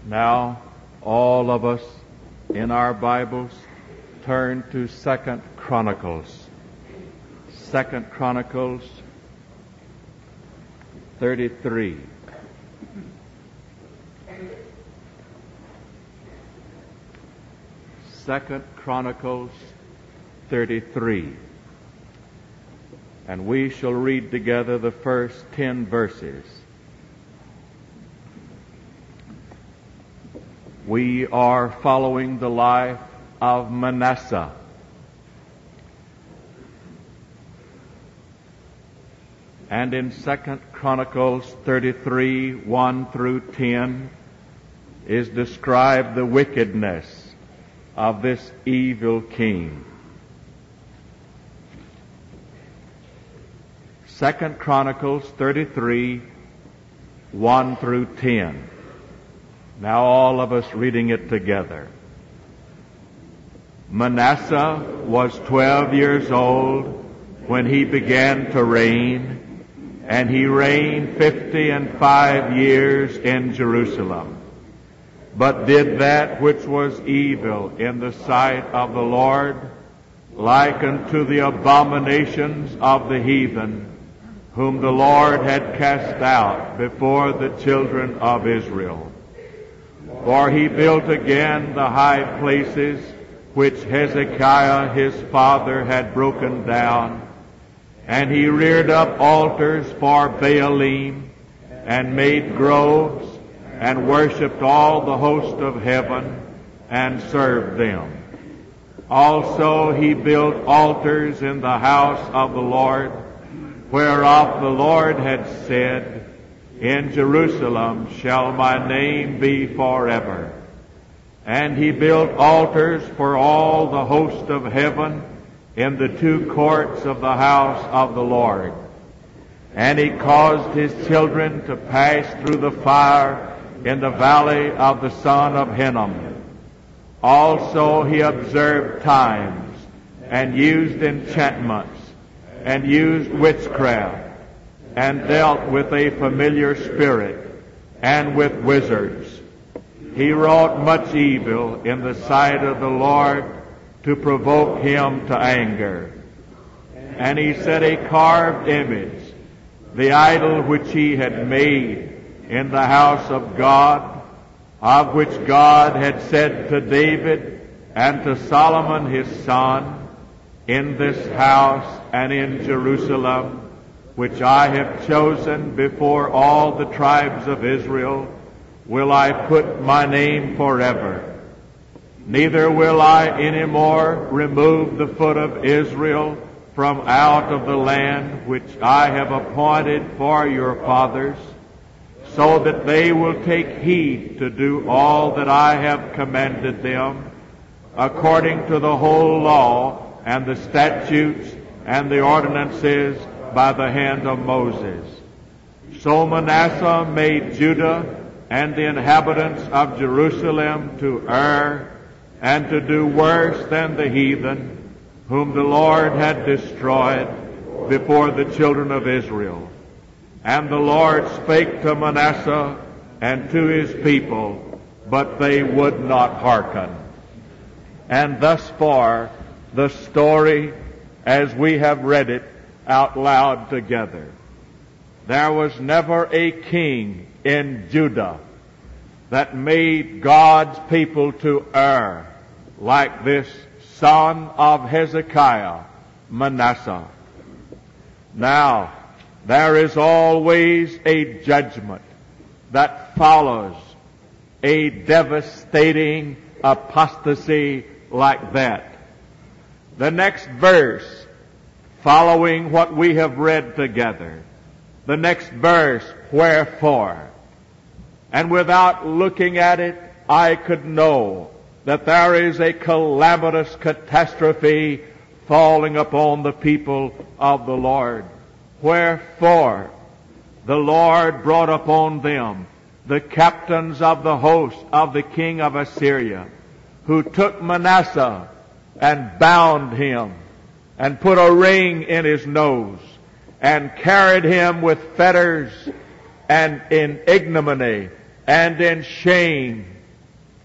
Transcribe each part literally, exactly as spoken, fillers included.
Now, all of us in our Bibles turn to Second Chronicles. Second Chronicles thirty-three. Second Chronicles thirty-three. And we shall read together the first ten verses. We are following the life of Manasseh. And in Second Chronicles thirty-three, one through ten, is described the wickedness of this evil king. Second Chronicles thirty-three, one through ten. Now all of us reading it together. Manasseh was twelve years old when he began to reign, and he reigned fifty and five years in Jerusalem, but did that which was evil in the sight of the Lord, like unto the abominations of the heathen, whom the Lord had cast out before the children of Israel. For he built again the high places which Hezekiah his father had broken down, and he reared up altars for Baalim, and made groves, and worshipped all the host of heaven, and served them. Also he built altars in the house of the Lord, whereof the Lord had said, In Jerusalem shall my name be forever. And he built altars for all the host of heaven in the two courts of the house of the Lord. And he caused his children to pass through the fire in the valley of the son of Hinnom. Also he observed times, and used enchantments, and used witchcraft, and dealt with a familiar spirit, and with wizards. He wrought much evil in the sight of the Lord to provoke him to anger. And he set a carved image, the idol which he had made in the house of God, of which God had said to David and to Solomon his son, In this house and in Jerusalem, which I have chosen before all the tribes of Israel, will I put my name forever. Neither will I any more remove the foot of Israel from out of the land which I have appointed for your fathers, so that they will take heed to do all that I have commanded them, according to the whole law and the statutes and the ordinances by the hand of Moses. So Manasseh made Judah and the inhabitants of Jerusalem to err and to do worse than the heathen, whom the Lord had destroyed before the children of Israel. And the Lord spake to Manasseh and to his people, but they would not hearken. And thus far, the story as we have read it out loud together. There was never a king in Judah that made God's people to err like this son of Hezekiah, Manasseh. Now, there is always a judgment that follows a devastating apostasy like that. The next verse, following what we have read together, the next verse, wherefore. And without looking at it, I could know that there is a calamitous catastrophe falling upon the people of the Lord. Wherefore, the Lord brought upon them the captains of the host of the king of Assyria, who took Manasseh and bound him, and put a ring in his nose, and carried him with fetters, and in ignominy, and in shame,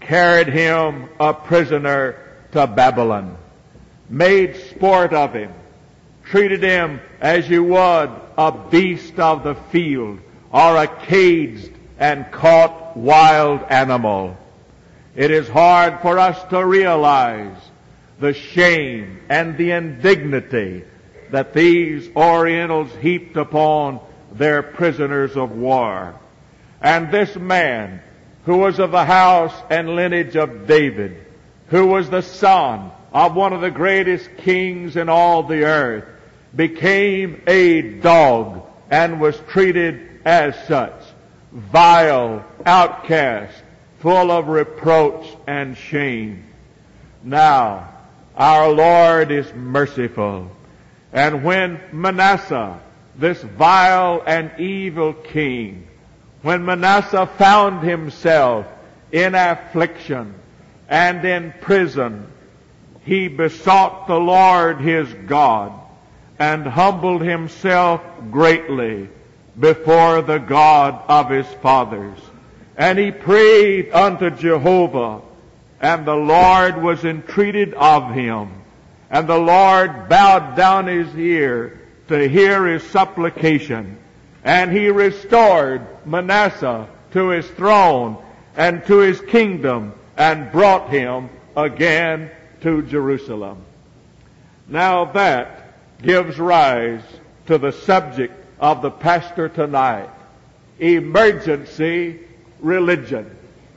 carried him a prisoner to Babylon, made sport of him, treated him as you would a beast of the field or a caged and caught wild animal. It is hard for us to realize the shame and the indignity that these Orientals heaped upon their prisoners of war. And this man, who was of the house and lineage of David, who was the son of one of the greatest kings in all the earth, became a dog and was treated as such, vile, outcast, full of reproach and shame. Now, our Lord is merciful. And when Manasseh, this vile and evil king, when Manasseh found himself in affliction and in prison, he besought the Lord his God and humbled himself greatly before the God of his fathers. And he prayed unto Jehovah, and the Lord was entreated of him. And the Lord bowed down his ear to hear his supplication. And he restored Manasseh to his throne and to his kingdom and brought him again to Jerusalem. Now that gives rise to the subject of the pastor tonight: emergency religion.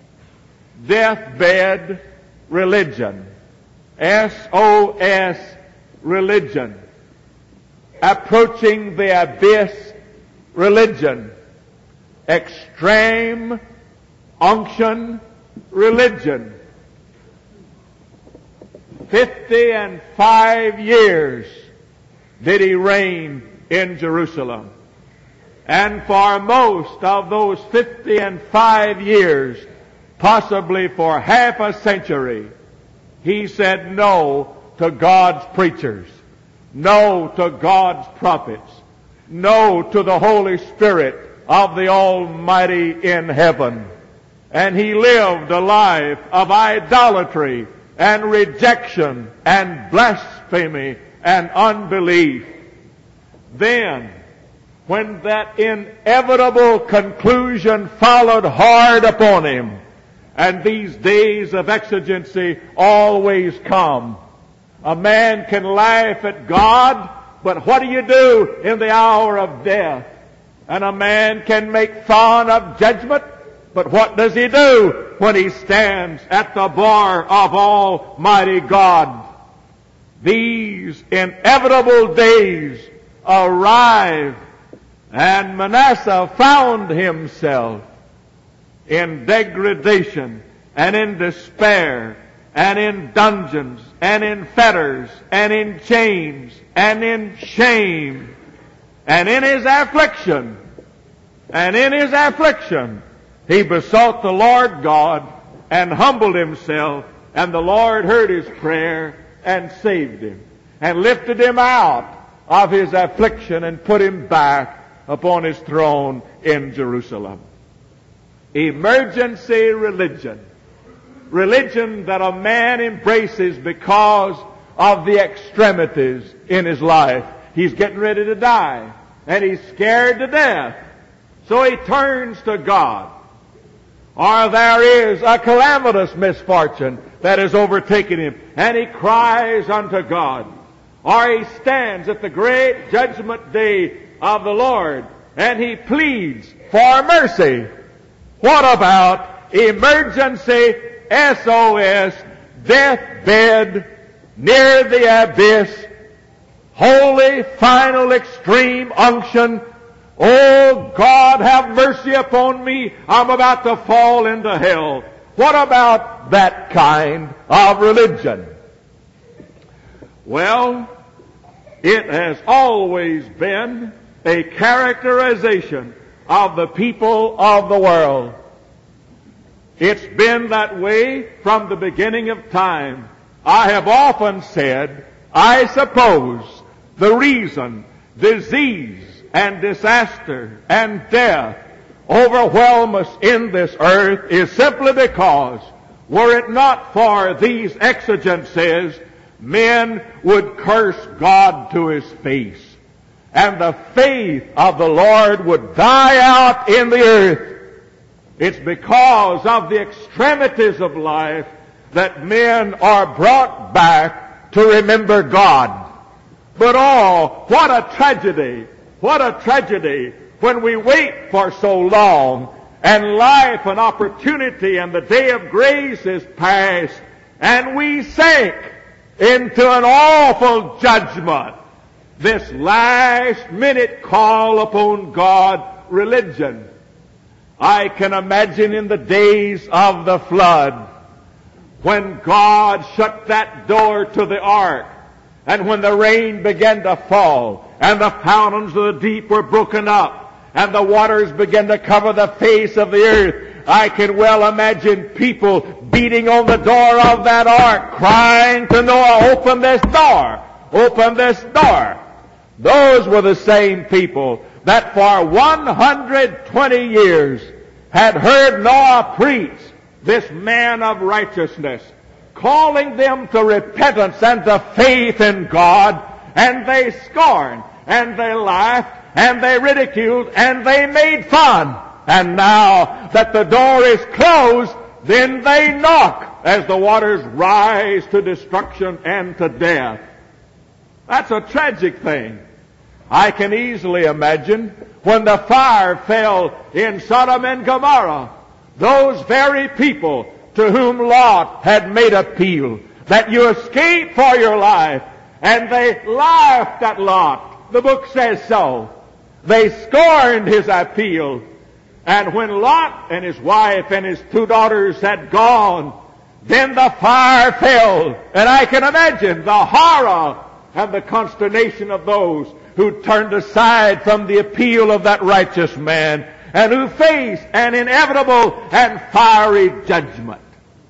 Deathbed religion. S O S religion. Approaching the abyss religion. Extreme unction religion. Fifty and five years did he reign in Jerusalem. And for most of those fifty and five years, possibly for half a century, he said no to God's preachers, no to God's prophets, no to the Holy Spirit of the Almighty in heaven. And he lived a life of idolatry and rejection and blasphemy and unbelief. Then, when that inevitable conclusion followed hard upon him, and these days of exigency always come, a man can laugh at God, but what do you do in the hour of death? And a man can make fun of judgment, but what does he do when he stands at the bar of Almighty God? These inevitable days arrive, and Manasseh found himself in degradation and in despair and in dungeons and in fetters and in chains and in shame and in his affliction. And in his affliction, he besought the Lord God and humbled himself, and the Lord heard his prayer and saved him and lifted him out of his affliction and put him back upon his throne in Jerusalem. Emergency religion. Religion that a man embraces because of the extremities in his life. He's getting ready to die, and he's scared to death. So he turns to God. Or there is a calamitous misfortune that has overtaken him, and he cries unto God. Or he stands at the great judgment day of the Lord, and he pleads for mercy. What about emergency S O S, deathbed, near the abyss, holy, final, extreme unction? Oh, God, have mercy upon me. I'm about to fall into hell. What about that kind of religion? Well, it has always been a characterization of the people of the world. It's been that way from the beginning of time. I have often said, I suppose the reason disease and disaster and death overwhelm us in this earth is simply because Were it not for these exigencies, men would curse God to his face, and the faith of the Lord would die out in the earth. It's because of the extremities of life that men are brought back to remember God. But oh, what a tragedy, what a tragedy when we wait for so long and life and opportunity and the day of grace is past and we sink into an awful judgment. This last minute call upon God religion. I can imagine in the days of the flood when God shut that door to the ark and when the rain began to fall and the fountains of the deep were broken up and the waters began to cover the face of the earth. I can well imagine people beating on the door of that ark, crying to Noah, open this door, open this door. Those were the same people that for one hundred twenty years had heard Noah preach, this man of righteousness, calling them to repentance and to faith in God, and they scorned, and they laughed, and they ridiculed, and they made fun. And now that the door is closed, then they knock as the waters rise to destruction and to death. That's a tragic thing. I can easily imagine when the fire fell in Sodom and Gomorrah, those very people to whom Lot had made appeal, that you escape for your life, and they laughed at Lot. The book says so. They scorned his appeal. And when Lot and his wife and his two daughters had gone, then the fire fell. And I can imagine the horror and the consternation of those who turned aside from the appeal of that righteous man and who faced an inevitable and fiery judgment.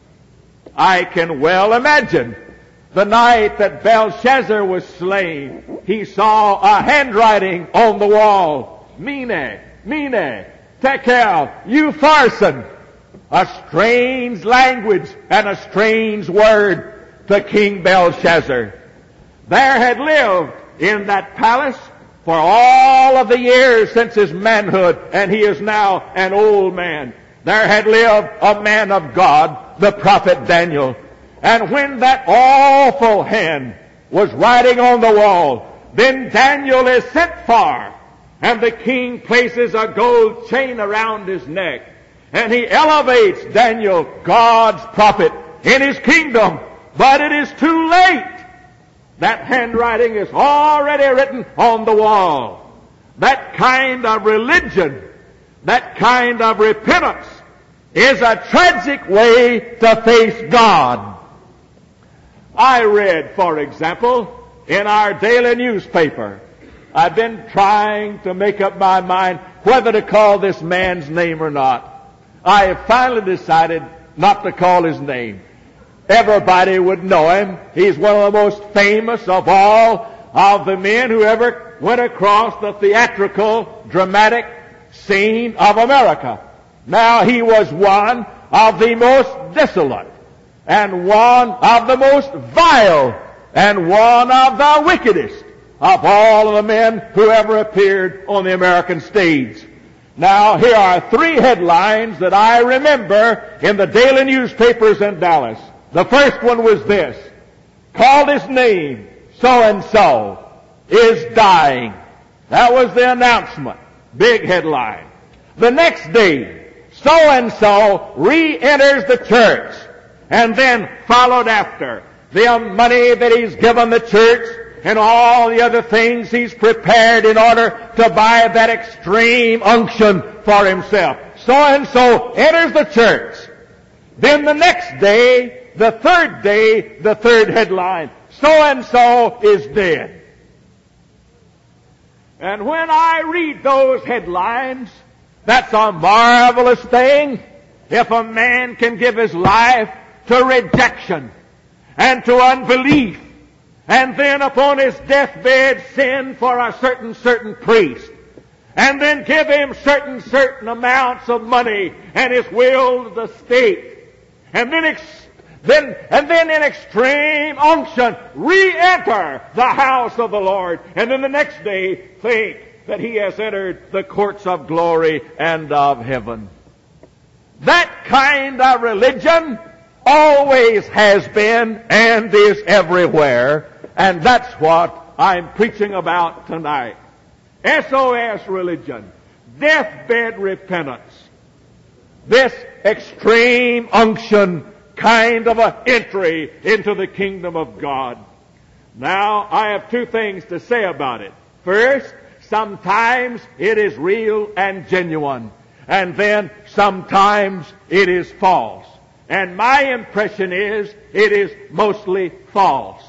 I can well imagine the night that Belshazzar was slain, he saw a handwriting on the wall. Mene, Mene, Tekel, Upharsin. A strange language and a strange word to King Belshazzar. There had lived in that palace for all of the years since his manhood, and he is now an old man. There had lived a man of God, the prophet Daniel. And when that awful hand was writing on the wall, then Daniel is sent for, and the king places a gold chain around his neck, and he elevates Daniel, God's prophet, in his kingdom. But it is too late. That handwriting is already written on the wall. That kind of religion, that kind of repentance is a tragic way to face God. I read, for example, in our daily newspaper, I've been trying to make up my mind whether to call this man's name or not. I have finally decided not to call his name. Everybody would know him. He's one of the most famous of all of the men who ever went across the theatrical, dramatic scene of America. Now, he was one of the most dissolute, and one of the most vile, and one of the wickedest of all of the men who ever appeared on the American stage. Now, here are three headlines that I remember in the daily newspapers in Dallas. The first one was this: called his name, so-and-so is dying. That was the announcement. Big headline. The next day, so-and-so re-enters the church, and then followed after the money that he's given the church and all the other things he's prepared in order to buy that extreme unction for himself. So-and-so enters the church. Then the next day, the third day, the third headline, so-and-so is dead. And when I read those headlines, that's a marvelous thing. If a man can give his life to rejection and to unbelief, and then upon his deathbed send for a certain, certain priest, and then give him certain, certain amounts of money and his will to the state, And then, ex- then, and then in extreme unction, re-enter the house of the Lord. And then the next day, think that he has entered the courts of glory and of heaven. That kind of religion always has been and is everywhere. And that's what I'm preaching about tonight. S O S religion. Deathbed repentance. This extreme unction kind of an entry into the kingdom of God. Now, I have two things to say about it. First, sometimes it is real and genuine. And then sometimes it is false. And my impression is it is mostly false.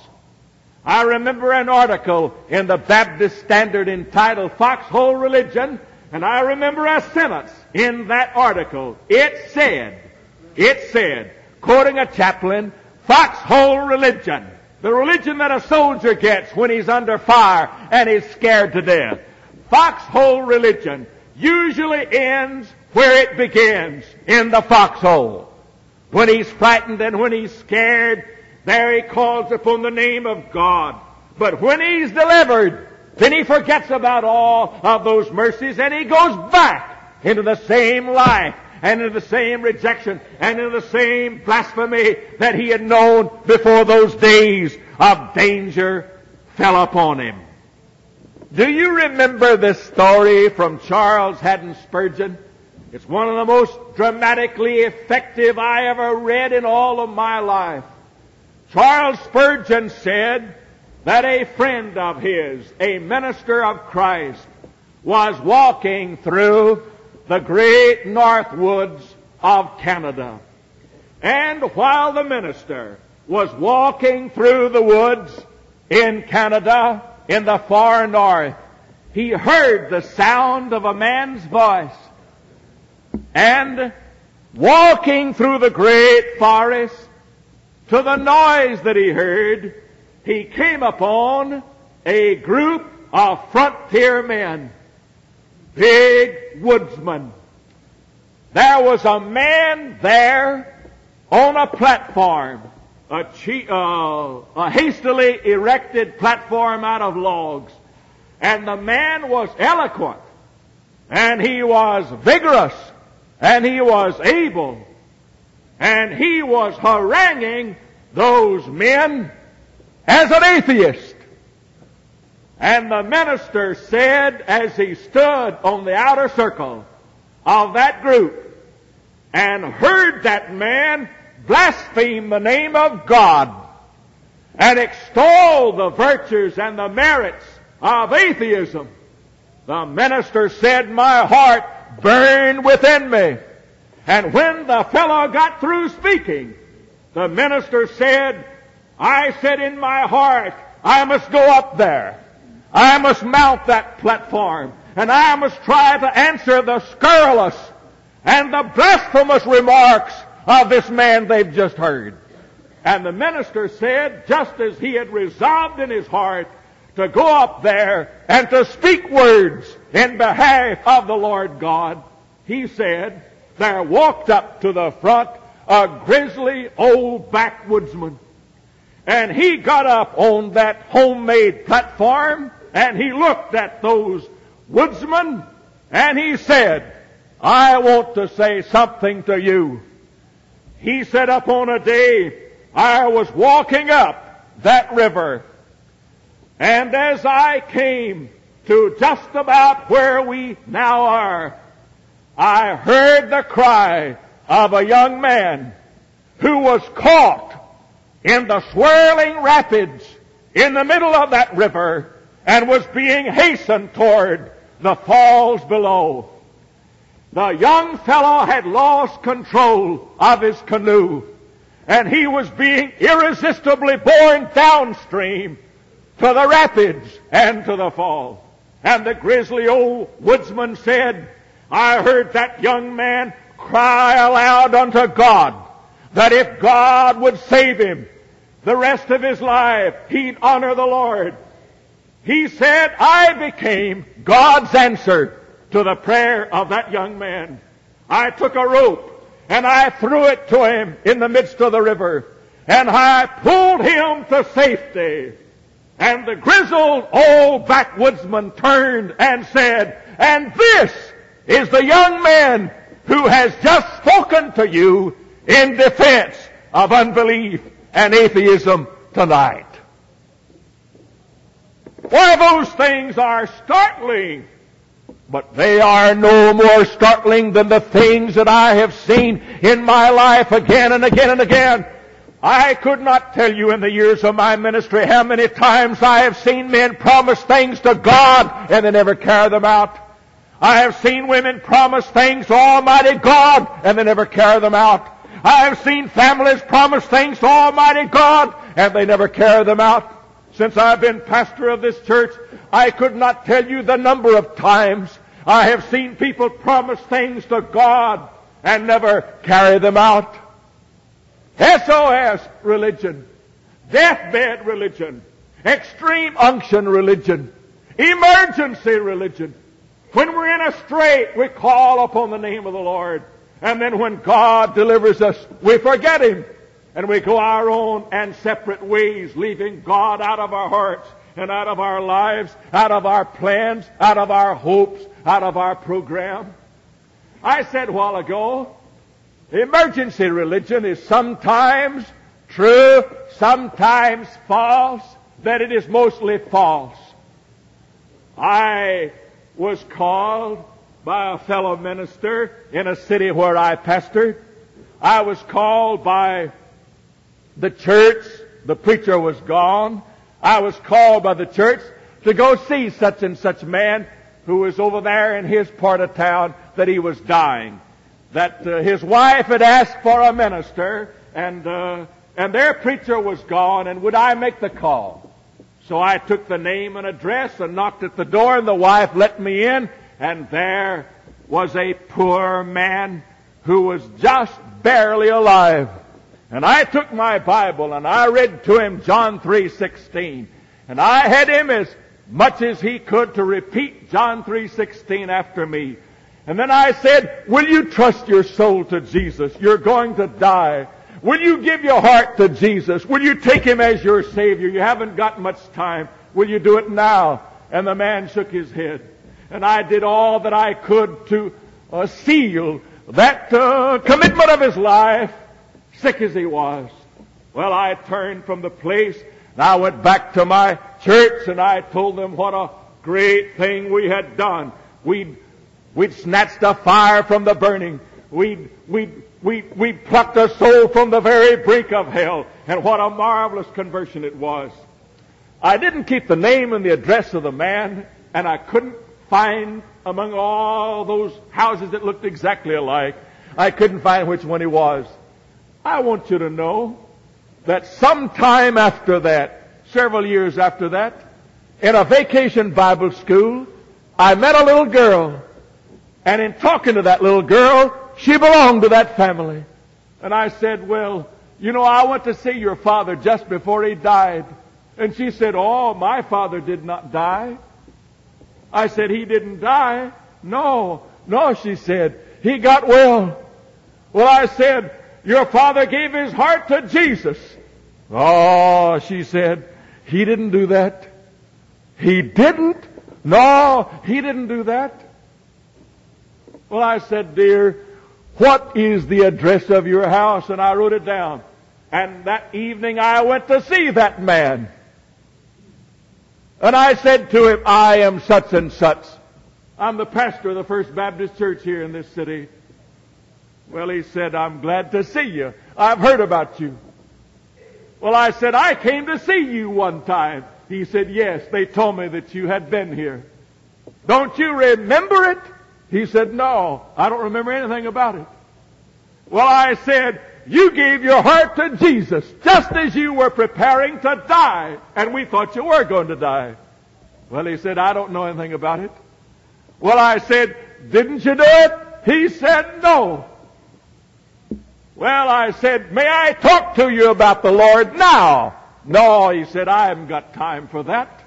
I remember an article in the Baptist Standard entitled Foxhole Religion, and I remember a sentence in that article. It said, it said, quoting a chaplain, foxhole religion, the religion that a soldier gets when he's under fire and is scared to death. Foxhole religion usually ends where it begins, in the foxhole. When he's frightened and when he's scared, there he calls upon the name of God. But when he's delivered, then he forgets about all of those mercies and he goes back into the same life and into the same rejection and into the same blasphemy that he had known before those days of danger fell upon him. Do you remember this story from Charles Haddon Spurgeon? It's one of the most dramatically effective I ever read in all of my life. Charles Spurgeon said that a friend of his, a minister of Christ, was walking through the great north woods of Canada. And while the minister was walking through the woods in Canada, in the far north, he heard the sound of a man's voice. And walking through the great forest, to the noise that he heard, he came upon a group of frontier men, big woodsmen. There was a man there on a platform, a, che- uh, a hastily erected platform out of logs. And the man was eloquent, and he was vigorous, and he was able, and he was haranguing those men as an atheist. And the minister said, as he stood on the outer circle of that group and heard that man blaspheme the name of God and extol the virtues and the merits of atheism, the minister said, my heart burned within me. And when the fellow got through speaking, the minister said, I said in my heart, I must go up there. I must mount that platform. And I must try to answer the scurrilous and the blasphemous remarks of this man they've just heard. And the minister said, just as he had resolved in his heart to go up there and to speak words in behalf of the Lord God, he said, there walked up to the front a grizzly old backwoodsman. And he got up on that homemade platform and he looked at those woodsmen and he said, I want to say something to you. He said, upon a day I was walking up that river, and as I came to just about where we now are, I heard the cry of a young man who was caught in the swirling rapids in the middle of that river and was being hastened toward the falls below. The young fellow had lost control of his canoe, and he was being irresistibly borne downstream to the rapids and to the fall. And the grizzly old woodsman said, I heard that young man cry aloud unto God that if God would save him the rest of his life, he'd honor the Lord. He said, I became God's answer to the prayer of that young man. I took a rope and I threw it to him in the midst of the river, and I pulled him to safety. And the grizzled old backwoodsman turned and said, and this is the young man who has just spoken to you in defense of unbelief and atheism tonight. Why, those things are startling, but they are no more startling than the things that I have seen in my life again and again and again. I could not tell you in the years of my ministry how many times I have seen men promise things to God and they never carry them out. I have seen women promise things to Almighty God and they never carry them out. I have seen families promise things to Almighty God and they never carry them out. Since I've been pastor of this church, I could not tell you the number of times I have seen people promise things to God and never carry them out. S O S religion, deathbed religion, extreme unction religion, emergency religion. When we're in a strait, we call upon the name of the Lord. And then when God delivers us, we forget Him. And we go our own and separate ways, leaving God out of our hearts and out of our lives, out of our plans, out of our hopes, out of our program. I said a while ago, emergency religion is sometimes true, sometimes false, that it is mostly false. I was called by a fellow minister in a city where I pastored. I was called by the church. The preacher was gone. I was called by the church to go see such and such man who was over there in his part of town, that he was dying. That uh, his wife had asked for a minister, and uh, and their preacher was gone, and would I make the call? So I took the name and address and knocked at the door, and the wife let me in, and there was a poor man who was just barely alive. And I took my Bible and I read to him John three sixteen. And I had him as much as he could to repeat John three sixteen after me. And then I said, will you trust your soul to Jesus? You're going to die. Will you give your heart to Jesus? Will you take Him as your Savior? You haven't got much time. Will you do it now? And the man shook his head. And I did all that I could to uh, seal that uh, commitment of his life, sick as he was. Well, I turned from the place, and I went back to my church, and I told them what a great thing we had done. We'd, we'd snatched a fire from the burning. We'd, we'd, we'd, we'd plucked a soul from the very brink of hell. And what a marvelous conversion it was. I didn't keep the name and the address of the man, and I couldn't find among all those houses that looked exactly alike, I couldn't find which one he was. I want you to know that sometime after that, several years after that, in a vacation Bible school, I met a little girl. And in talking to that little girl, she belonged to that family. And I said, well, you know, I went to see your father just before he died. And she said, oh, my father did not die. I said, he didn't die? No, no, she said, he got well. Well, I said, your father gave his heart to Jesus. Oh, she said, he didn't do that. He didn't? No, he didn't do that. Well, I said, dear, what is the address of your house? And I wrote it down. And that evening I went to see that man. And I said to him, I am such and such. I'm the pastor of the First Baptist Church here in this city. Well, he said, I'm glad to see you. I've heard about you. Well, I said, I came to see you one time. He said, yes, they told me that you had been here. Don't you remember it? He said, no, I don't remember anything about it. Well, I said, you gave your heart to Jesus just as you were preparing to die, and we thought you were going to die. Well, he said, I don't know anything about it. Well, I said, didn't you do it? He said, no. Well, I said, may I talk to you about the Lord now? No, he said, I haven't got time for that.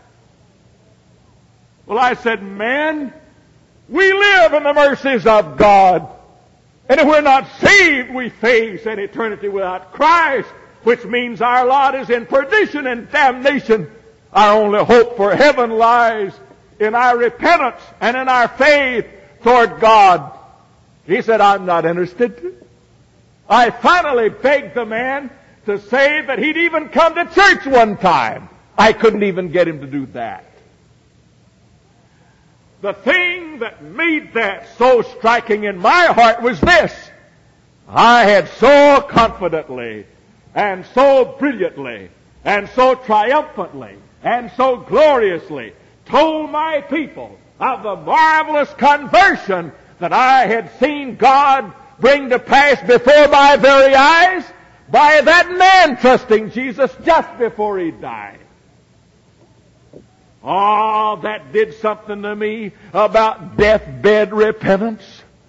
Well, I said, man, we live in the mercies of God. And if we're not saved, we face an eternity without Christ, which means our lot is in perdition and damnation. Our only hope for heaven lies in our repentance and in our faith toward God. He said, I'm not interested. I finally begged the man to say that he'd even come to church one time. I couldn't even get him to do that. The thing that made that so striking in my heart was this. I had so confidently and so brilliantly and so triumphantly and so gloriously told my people of the marvelous conversion that I had seen God bring to pass before my very eyes by that man trusting Jesus just before he died. Oh, that did something to me about deathbed repentance,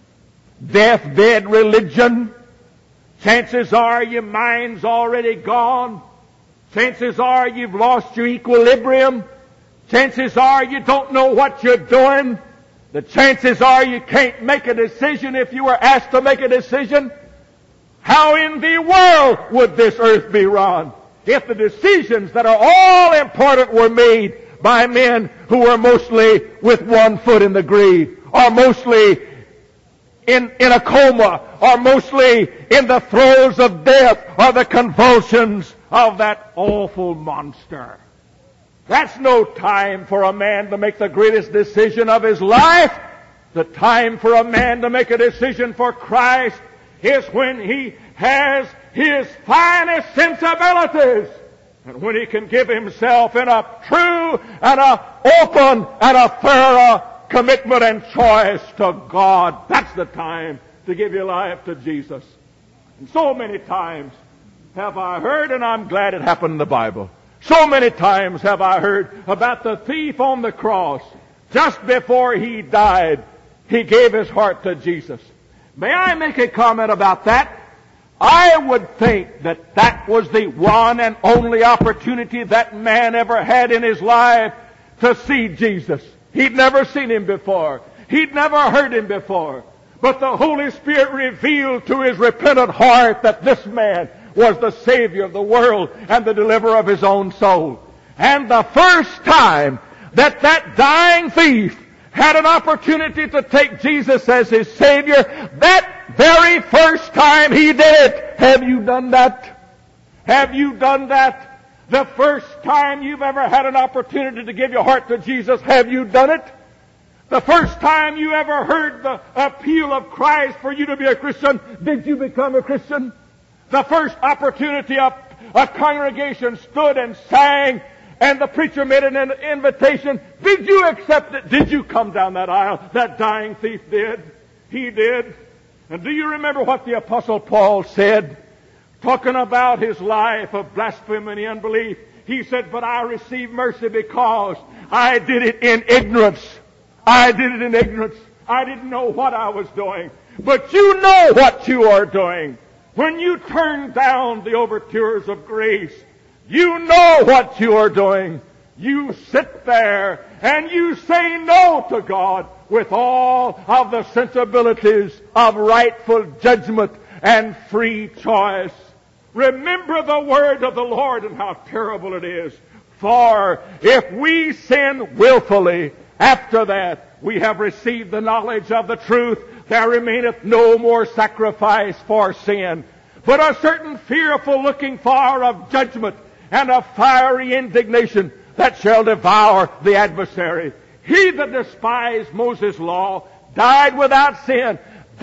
deathbed religion. Chances are your mind's already gone. Chances are you've lost your equilibrium. Chances are you don't know what you're doing. The chances are you can't make a decision if you were asked to make a decision. How in the world would this earth be run if the decisions that are all important were made by men who were mostly with one foot in the grave, or mostly in, in a coma, or mostly in the throes of death, or the convulsions of that awful monster? That's no time for a man to make the greatest decision of his life. The time for a man to make a decision for Christ is when he has his finest sensibilities, and when he can give himself in a true and a open and a thorough commitment and choice to God. That's the time to give your life to Jesus. And so many times have I heard, and I'm glad it happened in the Bible, so many times have I heard about the thief on the cross. Just before he died, he gave his heart to Jesus. May I make a comment about that? I would think that that was the one and only opportunity that man ever had in his life to see Jesus. He'd never seen him before. He'd never heard him before. But the Holy Spirit revealed to his repentant heart that this man was the Savior of the world and the deliverer of his own soul. And the first time that that dying thief had an opportunity to take Jesus as his Savior, that very first time he did it. Have you done that? Have you done that? The first time you've ever had an opportunity to give your heart to Jesus, have you done it? The first time you ever heard the appeal of Christ for you to be a Christian, did you become a Christian? The first opportunity a, a congregation stood and sang, and the preacher made an invitation, did you accept it? Did you come down that aisle? That dying thief did. He did. And do you remember what the Apostle Paul said? Talking about his life of blasphemy and unbelief. He said, but I received mercy because I did it in ignorance. I did it in ignorance. I didn't know what I was doing. But you know what you are doing. When you turn down the overtures of grace, you know what you are doing. You sit there and you say no to God with all of the sensibilities of rightful judgment and free choice. Remember the word of the Lord and how terrible it is. For if we sin willfully, after that we have received the knowledge of the truth, there remaineth no more sacrifice for sin, but a certain fearful looking for of judgment and a fiery indignation that shall devour the adversary. He that despised Moses' law died without sin,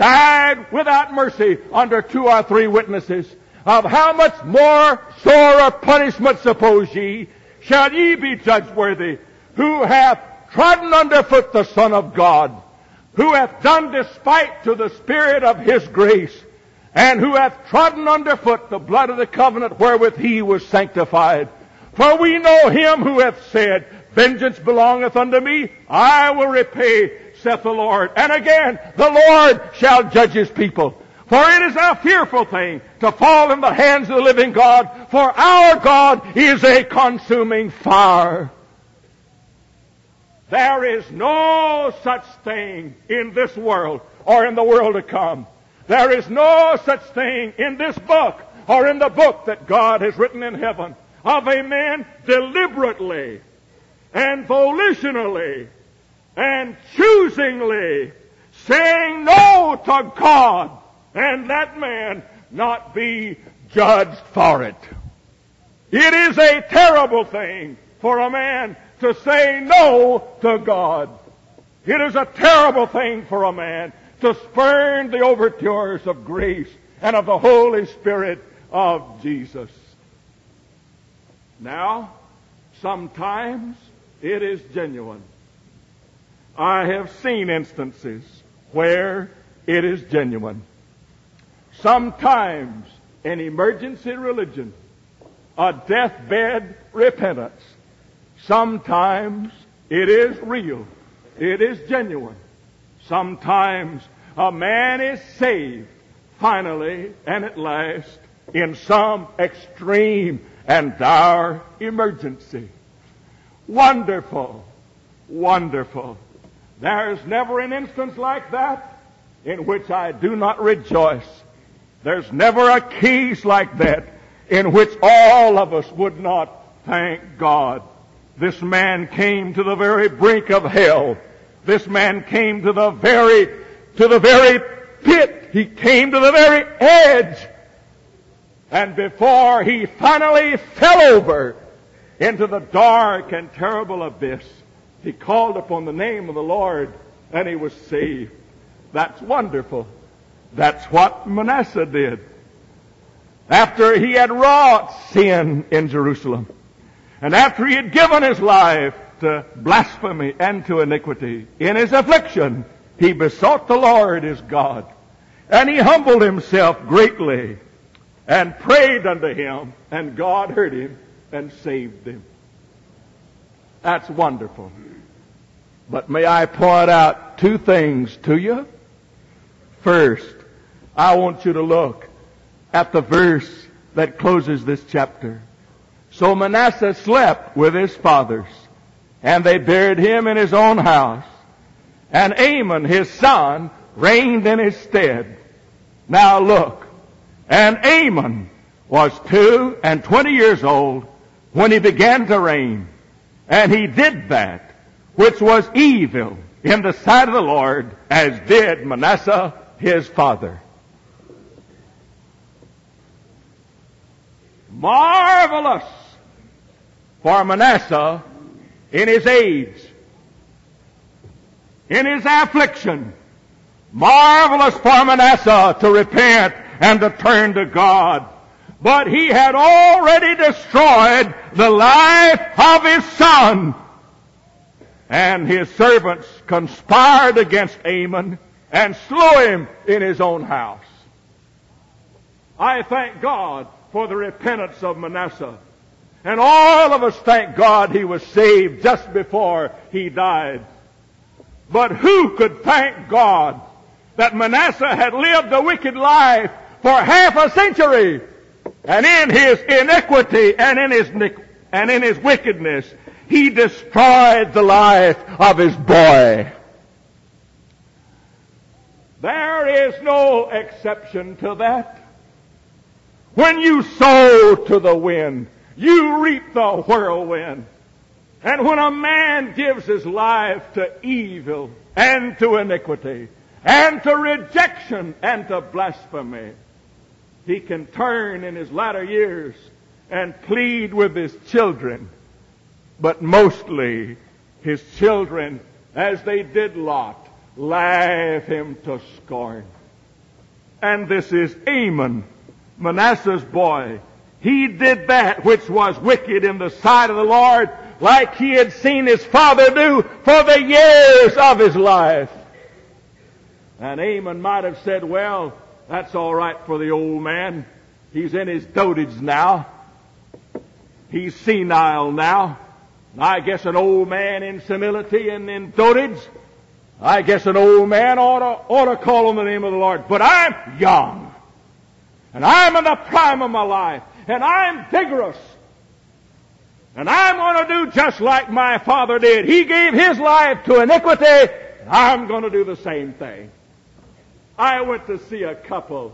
died without mercy under two or three witnesses. Of how much more sore a punishment, suppose ye, shall ye be judged worthy, who hath trodden underfoot the Son of God, who hath done despite to the Spirit of His grace, and who hath trodden underfoot the blood of the covenant wherewith He was sanctified. For we know Him who hath said, vengeance belongeth unto me, I will repay, saith the Lord. And again, the Lord shall judge His people. For it is a fearful thing to fall in the hands of the living God, for our God is a consuming fire. There is no such thing in this world or in the world to come There is no such thing in this book or in the book that God has written in heaven of a man deliberately and volitionally and choosingly saying no to God, and that man not be judged for it. It is a terrible thing for a man to say no to God. It is a terrible thing for a man to spurn the overtures of grace and of the Holy Spirit of Jesus. Now, sometimes it is genuine. I have seen instances where it is genuine. Sometimes an emergency religion, a deathbed repentance. Sometimes it is real. It is genuine. Sometimes a man is saved finally and at last in some extreme and dire emergency. Wonderful. Wonderful. There's never an instance like that in which I do not rejoice. There's never a case like that in which all of us would not thank God. This man came to the very brink of hell. This man came to the very, to the very pit. He came to the very edge. And before he finally fell over into the dark and terrible abyss, he called upon the name of the Lord and he was saved. That's wonderful. That's what Manasseh did. After he had wrought sin in Jerusalem, and after he had given his life to blasphemy and to iniquity, in his affliction, he besought the Lord his God. And he humbled himself greatly and prayed unto him, and God heard him and saved him. That's wonderful. But may I point out two things to you? First, I want you to look at the verse that closes this chapter. So Manasseh slept with his fathers, and they buried him in his own house. And Amon, his son, reigned in his stead. Now look, and Amon was two and twenty years old when he began to reign. And he did that which was evil in the sight of the Lord, as did Manasseh his father. Marvelous for Manasseh in his age, in his affliction. Marvelous for Manasseh to repent and to turn to God. But he had already destroyed the life of his son. And his servants conspired against Amon and slew him in his own house. I thank God for the repentance of Manasseh. And all of us thank God he was saved just before he died. But who could thank God that Manasseh had lived a wicked life for half a century, and in his iniquity and in his and in his wickedness he destroyed the life of his boy? There is no exception to that. When you sow to the wind, you reap the whirlwind. And when a man gives his life to evil and to iniquity and to rejection and to blasphemy, he can turn in his latter years and plead with his children. But mostly his children, as they did Lot, laugh him to scorn. And this is Amon, Manasseh's boy. He did that which was wicked in the sight of the Lord, like he had seen his father do for the years of his life. And Amon might have said, well, that's all right for the old man. He's in his dotage now. He's senile now. I guess an old man in senility and in dotage, I guess an old man ought to, ought to call on the name of the Lord. But I'm young. And I'm in the prime of my life. And I'm vigorous. And I'm going to do just like my father did. He gave his life to iniquity. And I'm going to do the same thing. I went to see a couple.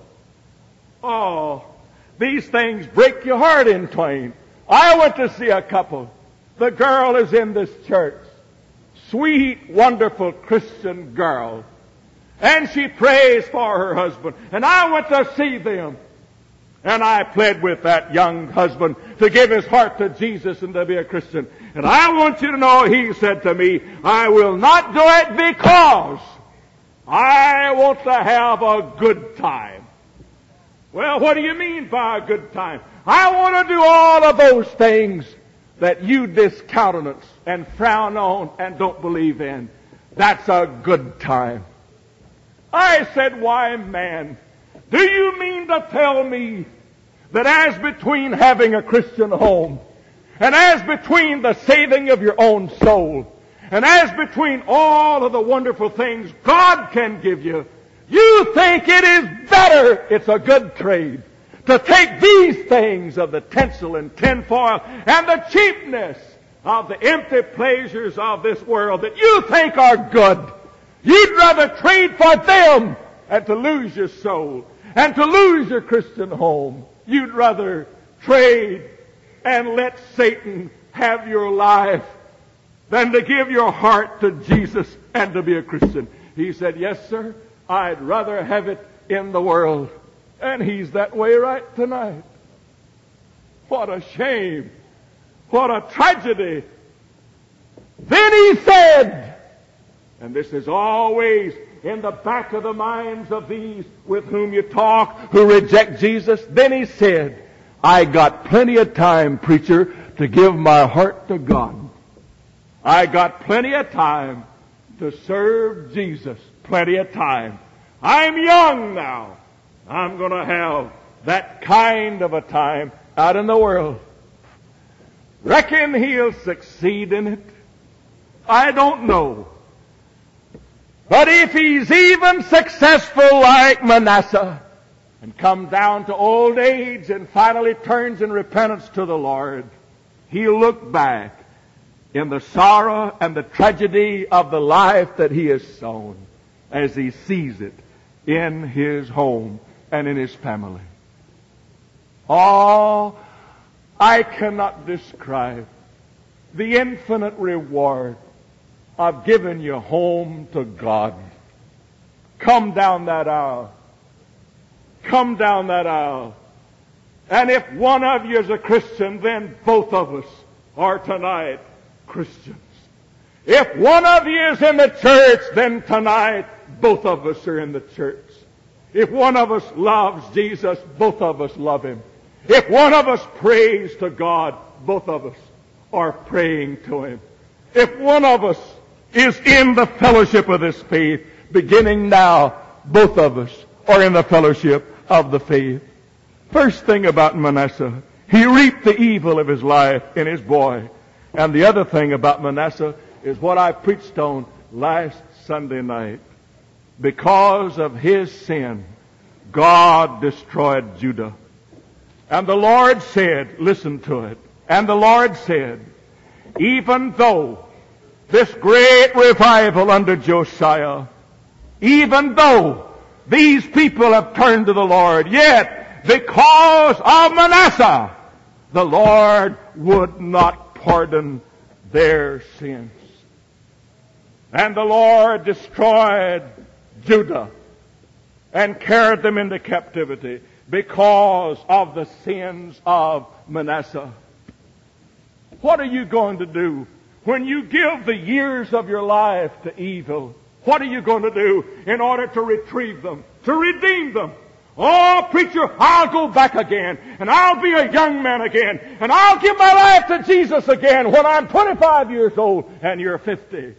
Oh, these things break your heart in twain. I went to see a couple. The girl is in this church. Sweet, wonderful Christian girl. And she prays for her husband. And I went to see them. And I pled with that young husband to give his heart to Jesus and to be a Christian. And I want you to know, he said to me, I will not do it because I want to have a good time. Well, what do you mean by a good time? I want to do all of those things that you discountenance and frown on and don't believe in. That's a good time. I said, why, man, do you mean to tell me that as between having a Christian home, and as between the saving of your own soul, and as between all of the wonderful things God can give you, you think it is better, it's a good trade, to take these things of the tinsel and tinfoil and the cheapness of the empty pleasures of this world that you think are good. You'd rather trade for them and to lose your soul and to lose your Christian home. You'd rather trade and let Satan have your life than to give your heart to Jesus and to be a Christian. He said, yes, sir, I'd rather have it in the world. And he's that way right tonight. What a shame. What a tragedy. Then he said, and this is always in the back of the minds of these with whom you talk who reject Jesus. Then he said, I got plenty of time, preacher, to give my heart to God. I got plenty of time to serve Jesus. Plenty of time. I'm young now. I'm going to have that kind of a time out in the world. Reckon he'll succeed in it? I don't know. But if he's even successful like Manasseh and come down to old age and finally turns in repentance to the Lord, he'll look back in the sorrow and the tragedy of the life that he has sown as he sees it in his home and in his family. Oh, I cannot describe the infinite reward of giving your home to God. Come down that aisle. Come down that aisle. And if one of you is a Christian, then both of us are tonight Christians. If one of you is in the church, then tonight both of us are in the church. If one of us loves Jesus, both of us love Him. If one of us prays to God, both of us are praying to Him. If one of us is in the fellowship of this faith, beginning now, both of us are in the fellowship of the faith. First thing about Manasseh, he reaped the evil of his life in his boy. And the other thing about Manasseh is what I preached on last Sunday night. Because of his sin, God destroyed Judah. And the Lord said, listen to it, and the Lord said, even though this great revival under Josiah, even though these people have turned to the Lord, yet because of Manasseh, the Lord would not pardon their sins. And the Lord destroyed Judah and carried them into captivity because of the sins of Manasseh. What are you going to do when you give the years of your life to evil? What are you going to do in order to retrieve them, to redeem them? Oh, preacher, I'll go back again, and I'll be a young man again, and I'll give my life to Jesus again when I'm twenty-five years old and you're fifty.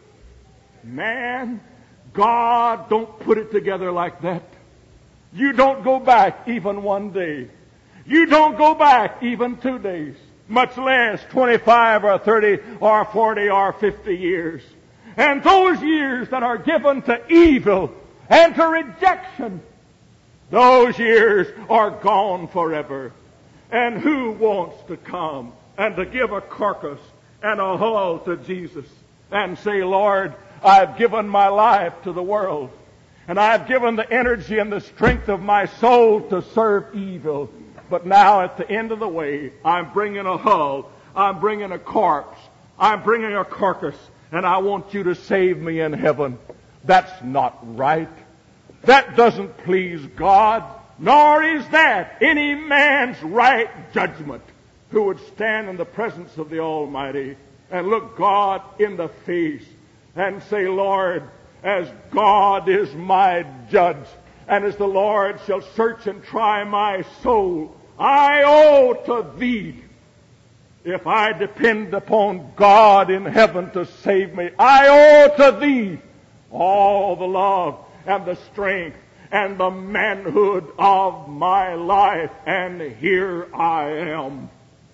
Man, God don't put it together like that. You don't go back even one day. You don't go back even two days, much less twenty-five or thirty or forty or fifty years. And those years that are given to evil and to rejection, those years are gone forever. And who wants to come and to give a carcass and a hull to Jesus and say, Lord, I've given my life to the world. And I have given the energy and the strength of my soul to serve evil. But now at the end of the way, I'm bringing a hull. I'm bringing a corpse. I'm bringing a carcass. And I want you to save me in heaven. That's not right. That doesn't please God. Nor is that any man's right judgment who would stand in the presence of the Almighty and look God in the face and say, Lord, as God is my judge, and as the Lord shall search and try my soul, I owe to thee. If I depend upon God in heaven to save me, I owe to thee all the love and the strength and the manhood of my life. And here I am.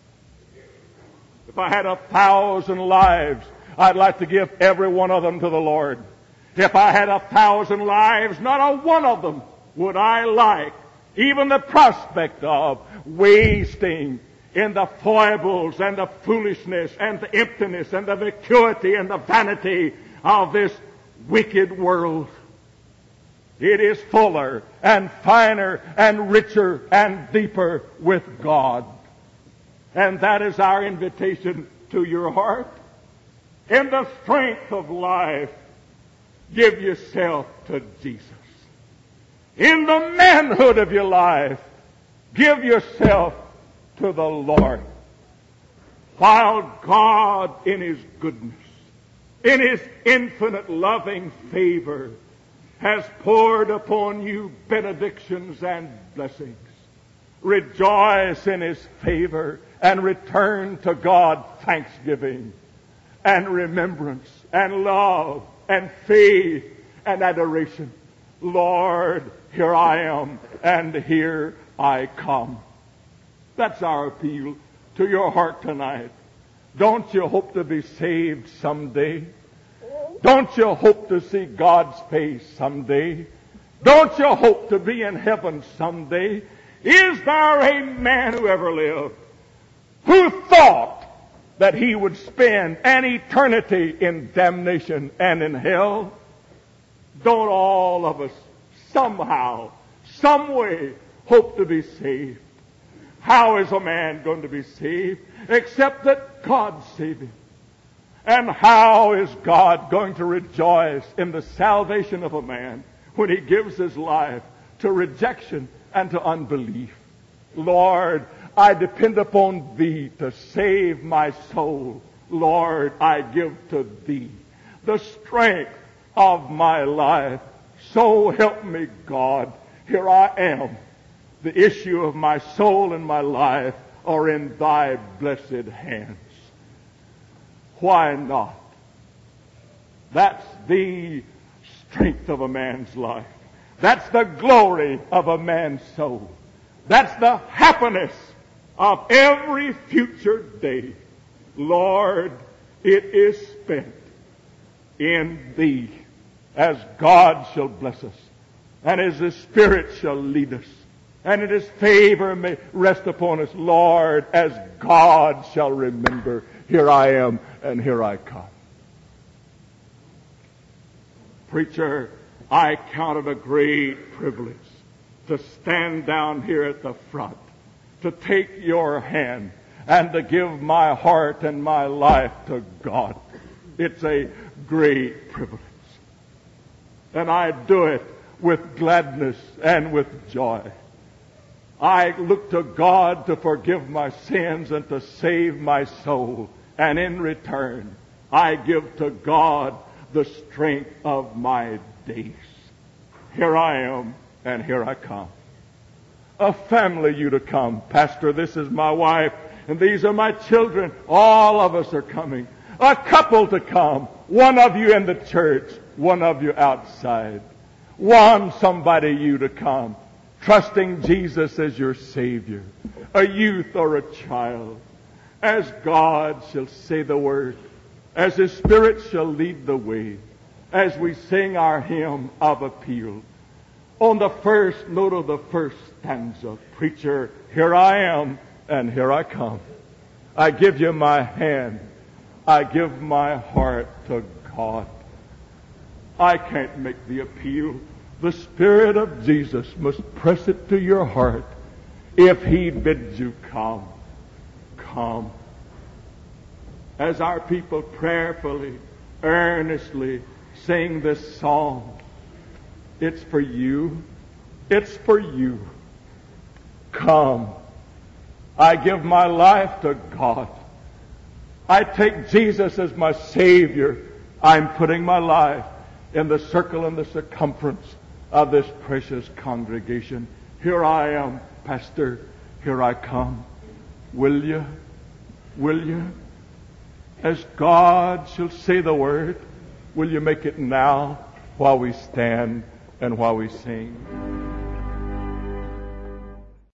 If I had a thousand lives, I'd like to give every one of them to the Lord. If I had a thousand lives, not a one of them would I like even the prospect of wasting in the foibles and the foolishness and the emptiness and the vacuity and the vanity of this wicked world. It is fuller and finer and richer and deeper with God. And that is our invitation to your heart. In the strength of life, give yourself to Jesus. In the manhood of your life, give yourself to the Lord. While God in His goodness, in His infinite loving favor, has poured upon you benedictions and blessings, rejoice in His favor and return to God thanksgiving and remembrance and love and faith and adoration. Lord, here I am and here I come. That's our appeal to your heart tonight. Don't you hope to be saved someday? Don't you hope to see God's face someday? Don't you hope to be in heaven someday? Is there a man who ever lived who thought that he would spend an eternity in damnation and in hell? Don't all of us somehow, some way, hope to be saved? How is a man going to be saved except that God save him? And how is God going to rejoice in the salvation of a man when he gives his life to rejection and to unbelief? Lord, I depend upon Thee to save my soul. Lord, I give to Thee the strength of my life. So help me, God. Here I am. The issue of my soul and my life are in Thy blessed hands. Why not? That's the strength of a man's life. That's the glory of a man's soul. That's the happiness of every future day. Lord, it is spent in Thee as God shall bless us and as His Spirit shall lead us and that His favor may rest upon us. Lord, as God shall remember, here I am and here I come. Preacher, I count it a great privilege to stand down here at the front, to take your hand and to give my heart and my life to God. It's a great privilege. And I do it with gladness and with joy. I look to God to forgive my sins and to save my soul. And in return, I give to God the strength of my days. Here I am, and here I come. A family you to come. Pastor, this is my wife, and these are my children. All of us are coming. A couple to come. One of you in the church, one of you outside. One somebody you to come, trusting Jesus as your Savior. A youth or a child. As God shall say the word, as His Spirit shall lead the way, as we sing our hymn of appeal. On the first note of the first stanza, preacher, here I am and here I come. I give you my hand. I give my heart to God. I can't make the appeal. The Spirit of Jesus must press it to your heart. If He bids you come, come. As our people prayerfully, earnestly sing this song, it's for you. It's for you. Come. I give my life to God. I take Jesus as my Savior. I'm putting my life in the circle and the circumference of this precious congregation. Here I am, Pastor. Here I come. Will you? Will you? As God shall say the word, will you make it now while we stand and while we sing?